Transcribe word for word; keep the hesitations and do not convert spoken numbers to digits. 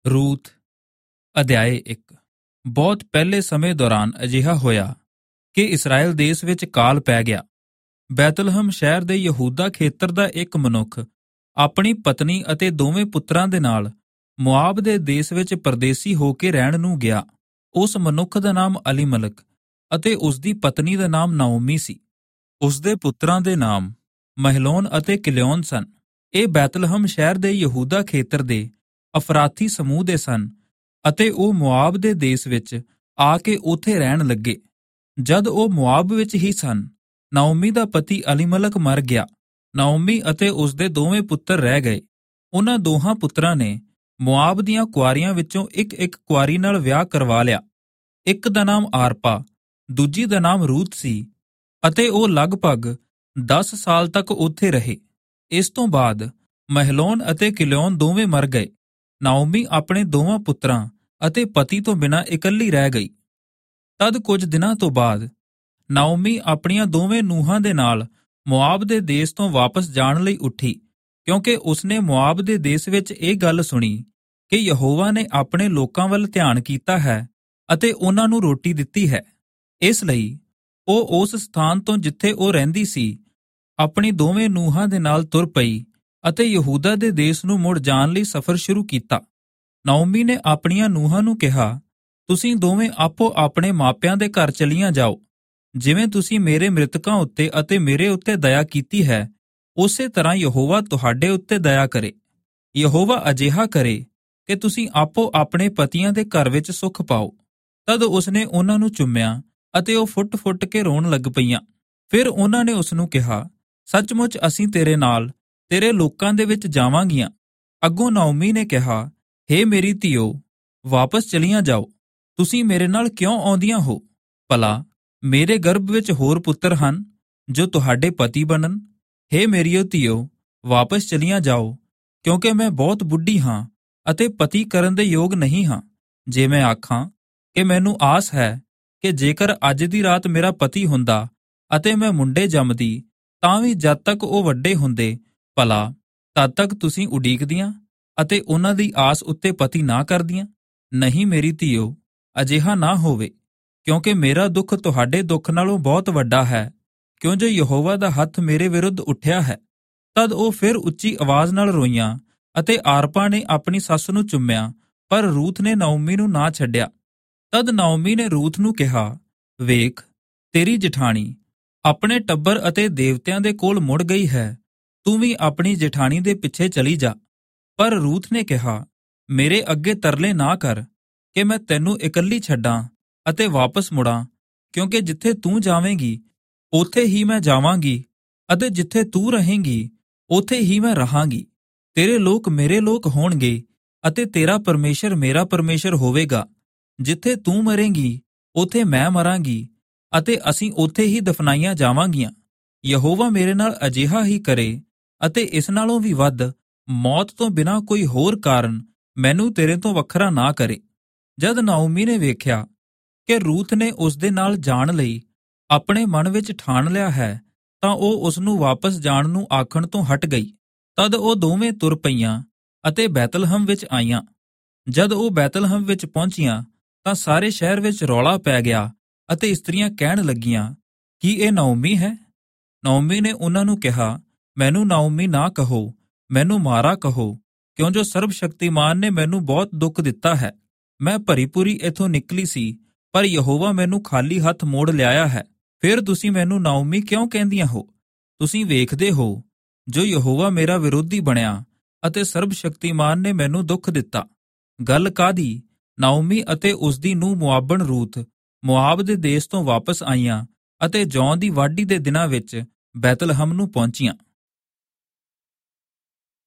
Ruth ਅਧਿਆਏ ਇੱਕ। ਬਹੁਤ ਪਹਿਲੇ ਸਮੇਂ ਦੌਰਾਨ ਅਜਿਹਾ ਹੋਇਆ ਕਿ ਇਸਰਾਏਲ ਦੇਸ਼ ਵਿੱਚ ਕਾਲ ਪੈ ਗਿਆ। ਬੈਤਲਹਮ ਸ਼ਹਿਰ ਦੇ ਯਹੂਦਾ ਖੇਤਰ ਦਾ ਇੱਕ ਮਨੁੱਖ ਆਪਣੀ ਪਤਨੀ ਅਤੇ ਦੋਵੇਂ ਪੁੱਤਰਾਂ ਦੇ ਨਾਲ ਮੁਆਬ ਦੇ ਦੇਸ਼ ਵਿੱਚ ਪਰਦੇਸੀ ਹੋ ਕੇ ਰਹਿਣ ਨੂੰ ਗਿਆ। ਉਸ ਮਨੁੱਖ ਦਾ ਨਾਮ ਅਲੀਮਲਕ ਅਤੇ ਉਸਦੀ ਪਤਨੀ ਦਾ ਨਾਮ ਨਾਓਮੀ ਸੀ। ਉਸਦੇ ਪੁੱਤਰਾਂ ਦੇ ਨਾਮ ਮਹਲੋਨ ਅਤੇ ਕਿਲਿਓਨ ਸਨ। ਇਹ ਬੈਤਲਹਮ ਸ਼ਹਿਰ ਦੇ ਯਹੂਦਾ ਖੇਤਰ ਦੇ ਅਫਰਾਥੀ ਸਮੂਹ ਦੇ ਸਨ ਅਤੇ ਉਹ ਮੁਆਬ ਦੇ ਦੇਸ਼ ਵਿੱਚ ਆ ਕੇ ਉੱਥੇ ਰਹਿਣ ਲੱਗੇ। ਜਦ ਉਹ ਮੁਆਬ ਵਿੱਚ ਹੀ ਸਨ, ਨਾਓਮੀ ਦਾ ਪਤੀ ਅਲੀਮਲਕ ਮਰ ਗਿਆ। ਨਾਓਮੀ ਅਤੇ ਉਸਦੇ ਦੋਵੇਂ ਪੁੱਤਰ ਰਹਿ ਗਏ। ਉਹਨਾਂ ਦੋਹਾਂ ਪੁੱਤਰਾਂ ਨੇ ਮੁਆਬ ਦੀਆਂ ਕੁਆਰੀਆਂ ਵਿੱਚੋਂ ਇੱਕ ਇੱਕ ਕੁਆਰੀ ਨਾਲ ਵਿਆਹ ਕਰਵਾ ਲਿਆ। ਇੱਕ ਦਾ ਨਾਮ ਆਰਪਾ, ਦੂਜੀ ਦਾ ਨਾਮ ਰੂਥ ਸੀ ਅਤੇ ਉਹ ਲਗਭਗ ਦਸ ਸਾਲ ਤੱਕ ਉੱਥੇ ਰਹੇ। ਇਸ ਤੋਂ ਬਾਅਦ ਮਹਲੋਨ ਅਤੇ ਕਿਲਿਓਨ ਦੋਵੇਂ ਮਰ ਗਏ। ਨਾਓਮੀ ਆਪਣੇ ਦੋਵਾਂ ਪੁੱਤਰਾਂ ਅਤੇ ਪਤੀ ਤੋਂ ਬਿਨਾਂ ਇਕੱਲੀ ਰਹਿ ਗਈ। ਤਦ ਕੁਝ ਦਿਨਾਂ ਤੋਂ ਬਾਅਦ ਨਾਓਮੀ ਆਪਣੀਆਂ ਦੋਵੇਂ ਨੂੰਹਾਂ ਦੇ ਨਾਲ ਮੁਆਬ ਦੇ ਦੇਸ਼ ਤੋਂ ਵਾਪਸ ਜਾਣ ਲਈ ਉੱਠੀ, ਕਿਉਂਕਿ ਉਸਨੇ ਮੁਆਬ ਦੇ ਦੇਸ਼ ਵਿੱਚ ਇਹ ਗੱਲ ਸੁਣੀ ਕਿ ਯਹੋਵਾ ਨੇ ਆਪਣੇ ਲੋਕਾਂ ਵੱਲ ਧਿਆਨ ਕੀਤਾ ਹੈ ਅਤੇ ਉਹਨਾਂ ਨੂੰ ਰੋਟੀ ਦਿੱਤੀ ਹੈ। ਇਸ ਲਈ ਉਹ ਉਸ ਸਥਾਨ ਤੋਂ ਜਿੱਥੇ ਉਹ ਰਹਿੰਦੀ ਸੀ ਆਪਣੀ ਦੋਵੇਂ ਨੂੰਹਾਂ ਦੇ ਨਾਲ ਤੁਰ ਪਈ ਅਤੇ ਯਹੂਦਾ ਦੇ ਦੇਸ਼ ਨੂੰ ਮੁੜ ਜਾਣ ਲਈ ਸਫ਼ਰ ਸ਼ੁਰੂ ਕੀਤਾ। ਨਾਓਮੀ ਨੇ ਆਪਣੀਆਂ ਨੂੰਹਾਂ ਨੂੰ ਕਿਹਾ, ਤੁਸੀਂ ਦੋਵੇਂ ਆਪੋ ਆਪਣੇ ਮਾਪਿਆਂ ਦੇ ਘਰ ਚਲੀਆਂ ਜਾਓ। ਜਿਵੇਂ ਤੁਸੀਂ ਮੇਰੇ ਮ੍ਰਿਤਕਾਂ ਉੱਤੇ ਅਤੇ ਮੇਰੇ ਉੱਤੇ ਦਇਆ ਕੀਤੀ ਹੈ, ਉਸੇ ਤਰ੍ਹਾਂ ਯਹੋਵਾ ਤੁਹਾਡੇ ਉੱਤੇ ਦਇਆ ਕਰੇ। ਯਹੋਵਾ ਅਜਿਹਾ ਕਰੇ ਕਿ ਤੁਸੀਂ ਆਪੋ ਆਪਣੇ ਪਤੀਆਂ ਦੇ ਘਰ ਵਿੱਚ ਸੁੱਖ ਪਾਓ। ਤਦ ਉਸਨੇ ਉਹਨਾਂ ਨੂੰ ਚੁੰਮਿਆ ਅਤੇ ਉਹ ਫੁੱਟ ਫੁੱਟ ਕੇ ਰੋਣ ਲੱਗ ਪਈਆਂ। ਫਿਰ ਉਹਨਾਂ ਨੇ ਉਸਨੂੰ ਕਿਹਾ, ਸੱਚਮੁੱਚ ਅਸੀਂ ਤੇਰੇ ਨਾਲ ਤੇਰੇ ਲੋਕਾਂ ਦੇ ਵਿੱਚ ਜਾਵਾਂਗੀਆਂ। ਅੱਗੋਂ ਨਾਓਮੀ ਨੇ ਕਿਹਾ, ਹੇ ਮੇਰੀ ਧੀਓ, ਵਾਪਸ ਚਲੀਆਂ ਜਾਓ। ਤੁਸੀਂ ਮੇਰੇ ਨਾਲ ਕਿਉਂ ਆਉਂਦੀਆਂ ਹੋ? ਭਲਾ ਮੇਰੇ ਗਰਭ ਵਿੱਚ ਹੋਰ ਪੁੱਤਰ ਹਨ ਜੋ ਤੁਹਾਡੇ ਪਤੀ ਬਣਨ। ਹੇ ਮੇਰੀਓ ਧੀਓ, ਵਾਪਸ ਚਲੀਆਂ ਜਾਓ, ਕਿਉਂਕਿ ਮੈਂ ਬਹੁਤ ਬੁੱਢੀ ਹਾਂ ਅਤੇ ਪਤੀ ਕਰਨ ਦੇ ਯੋਗ ਨਹੀਂ ਹਾਂ। ਜੇ ਮੈਂ ਆਖਾਂ ਕਿ ਮੈਨੂੰ ਆਸ ਹੈ ਕਿ ਜੇਕਰ ਅੱਜ ਦੀ ਰਾਤ ਮੇਰਾ ਪਤੀ ਹੁੰਦਾ ਅਤੇ ਮੈਂ ਮੁੰਡੇ ਜੰਮਦੀ, ਤਾਂ ਵੀ ਜਦ ਤੱਕ ਉਹ ਵੱਡੇ ਹੁੰਦੇ, ਭਲਾ ਤਦ ਤੱਕ ਤੁਸੀਂ ਉਡੀਕਦੀਆਂ ਅਤੇ ਉਹਨਾਂ ਦੀ ਆਸ ਉੱਤੇ ਪਤੀ ਨਾ ਕਰਦੀਆਂ? ਨਹੀਂ ਮੇਰੀ ਧੀਓ, ਅਜਿਹਾ ਨਾ ਹੋਵੇ, ਕਿਉਂਕਿ ਮੇਰਾ ਦੁੱਖ ਤੁਹਾਡੇ ਦੁੱਖ ਨਾਲੋਂ ਬਹੁਤ ਵੱਡਾ ਹੈ, ਕਿਉਂ ਜੋ ਯਹੋਵਾ ਦਾ ਹੱਥ ਮੇਰੇ ਵਿਰੁੱਧ ਉੱਠਿਆ ਹੈ। ਤਦ ਉਹ ਫਿਰ ਉੱਚੀ ਆਵਾਜ਼ ਨਾਲ ਰੋਈਆਂ ਅਤੇ ਆਰਪਾ ਨੇ ਆਪਣੀ ਸੱਸ ਨੂੰ ਚੁੰਮਿਆ, ਪਰ ਰੂਥ ਨੇ ਨਾਓਮੀ ਨੂੰ ਨਾ ਛੱਡਿਆ। ਤਦ ਨਾਓਮੀ ਨੇ ਰੂਥ ਨੂੰ ਕਿਹਾ, ਵੇਖ, ਤੇਰੀ ਜਠਾਣੀ ਆਪਣੇ ਟੱਬਰ ਅਤੇ ਦੇਵਤਿਆਂ ਦੇ ਕੋਲ ਮੁੜ ਗਈ ਹੈ, ਤੂੰ ਵੀ ਆਪਣੀ ਜਠਾਣੀ ਦੇ ਪਿੱਛੇ ਚਲੀ ਜਾ। ਪਰ ਰੂਥ ਨੇ ਕਿਹਾ, ਮੇਰੇ ਅੱਗੇ ਤਰਲੇ ਨਾ ਕਰ ਕਿ ਮੈਂ ਤੈਨੂੰ ਇਕੱਲੀ ਛੱਡਾਂ ਅਤੇ ਵਾਪਸ ਮੁੜਾਂ, ਕਿਉਂਕਿ ਜਿੱਥੇ ਤੂੰ ਜਾਵੇਂਗੀ ਉੱਥੇ ਹੀ ਮੈਂ ਜਾਵਾਂਗੀ ਅਤੇ ਜਿੱਥੇ ਤੂੰ ਰਹੇਂਗੀ ਉੱਥੇ ਹੀ ਮੈਂ ਰਹਾਂਗੀ। ਤੇਰੇ ਲੋਕ ਮੇਰੇ ਲੋਕ ਹੋਣਗੇ ਅਤੇ ਤੇਰਾ ਪਰਮੇਸ਼ਰ ਮੇਰਾ ਪਰਮੇਸ਼ਰ ਹੋਵੇਗਾ। ਜਿੱਥੇ ਤੂੰ ਮਰੇਂਗੀ ਉੱਥੇ ਮੈਂ ਮਰਾਂਗੀ ਅਤੇ ਅਸੀਂ ਉੱਥੇ ਹੀ ਦਫਨਾਈਆਂ ਜਾਵਾਂਗੀਆਂ। ਯਹੋਵਾ ਮੇਰੇ ਨਾਲ ਅਜਿਹਾ ਹੀ ਕਰੇ ਅਤੇ ਇਸ ਨਾਲੋਂ ਵੀ ਵੱਧ, ਮੌਤ ਤੋਂ ਬਿਨਾਂ ਕੋਈ ਹੋਰ ਕਾਰਨ ਮੈਨੂੰ ਤੇਰੇ ਤੋਂ ਵੱਖਰਾ ਨਾ ਕਰੇ। ਜਦ ਨਾਓਮੀ ਨੇ ਵੇਖਿਆ ਕਿ ਰੂਥ ਨੇ ਉਸ ਦੇ ਨਾਲ ਜਾਣ ਲਈ ਆਪਣੇ ਮਨ ਵਿੱਚ ਠਾਣ ਲਿਆ ਹੈ, ਤਾਂ ਉਹ ਉਸ ਨੂੰ ਵਾਪਸ ਜਾਣ ਨੂੰ ਆਖਣ ਤੋਂ ਹਟ ਗਈ। ਤਦ ਉਹ ਦੋਵੇਂ ਤੁਰ ਪਈਆਂ ਅਤੇ ਬੈਤਲਹਮ ਵਿੱਚ ਆਈਆਂ। ਜਦ ਉਹ ਬੈਤਲਹਮ ਵਿੱਚ ਪਹੁੰਚੀਆਂ ਤਾਂ ਸਾਰੇ ਸ਼ਹਿਰ ਵਿੱਚ ਰੌਲਾ ਪੈ ਗਿਆ ਅਤੇ ਇਸਤਰੀਆਂ ਕਹਿਣ ਲੱਗੀਆਂ, ਕੀ ਇਹ ਨਾਓਮੀ ਹੈ? ਨਾਓਮੀ ਨੇ ਉਹਨਾਂ ਨੂੰ ਕਿਹਾ, ਮੈਨੂੰ ਨਾਓਮੀ ਨਾ ਕਹੋ, ਮੈਨੂੰ ਮਾਰਾ ਕਹੋ, ਕਿਉਂ ਜੋ ਸਰਬ ਸ਼ਕਤੀਮਾਨ ਨੇ ਮੈਨੂੰ ਬਹੁਤ ਦੁੱਖ ਦਿੱਤਾ ਹੈ। ਮੈਂ ਭਰੀ ਪੂਰੀ ਇੱਥੋਂ ਨਿਕਲੀ ਸੀ, ਪਰ ਯਹੋਵਾ ਮੈਨੂੰ ਖਾਲੀ ਹੱਥ ਮੋੜ ਲਿਆਇਆ ਹੈ। ਫਿਰ ਤੁਸੀਂ ਮੈਨੂੰ ਨਾਓਮੀ ਕਿਉਂ ਕਹਿੰਦੀਆਂ ਹੋ? ਤੁਸੀਂ ਵੇਖਦੇ ਹੋ ਜੋ ਯਹੋਵਾ ਮੇਰਾ ਵਿਰੋਧੀ ਬਣਿਆ ਅਤੇ ਸਰਬ ਸ਼ਕਤੀਮਾਨ ਨੇ ਮੈਨੂੰ ਦੁੱਖ ਦਿੱਤਾ। ਗੱਲ ਕਾਹਦੀ? ਨਾਓਮੀ ਅਤੇ ਉਸਦੀ ਨੂੰਹ ਮੁਆਬਣ ਰੂਥ ਮੁਆਬ ਦੇ ਦੇਸ਼ ਤੋਂ ਵਾਪਸ ਆਈਆਂ ਅਤੇ ਜੌਂ ਦੀ ਵਾਢੀ ਦੇ ਦਿਨਾਂ ਵਿੱਚ ਬੈਤਲਹਮ ਨੂੰ ਪਹੁੰਚੀਆਂ।